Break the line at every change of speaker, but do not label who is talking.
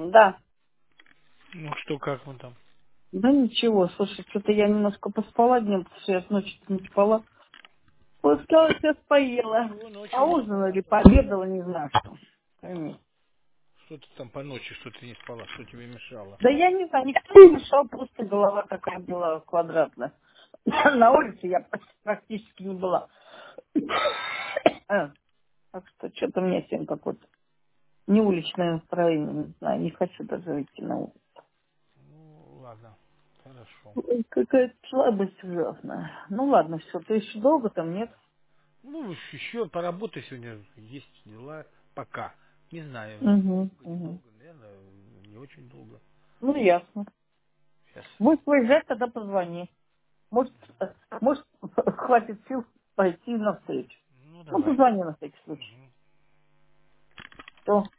Да.
Ну что, как он там?
Да ничего, слушай, что-то я немножко поспала днем, потому что я с ночи не спала. Пускай сейчас поела.
Чего ночью не
Поужинала
спала?
или пообедала, не знаю что. Пойми.
Что ты там по ночи, что ты не спала, что тебе мешало?
Да я не знаю, никто не мешал, просто голова такая была квадратная. На улице я практически не была. Так что что-то у меня сегодня какое-то не уличное настроение, не знаю, не хочу даже идти на улицу.
Ну, ладно, хорошо.
Ой, какая-то слабость ужасная. Ну ладно, все, ты еще долго там, нет?
Ну, еще поработай сегодня, есть дела пока. Не знаю,
Угу,
долго,
угу.
недолго, наверное, не очень долго.
Ну, ясно.
Сейчас.
Будешь выезжать, тогда позвони. Может, может, хватит сил пойти навстречу.
Ну,
Ну,
давай.
позвони на всякий случай.
Мгм.
Все.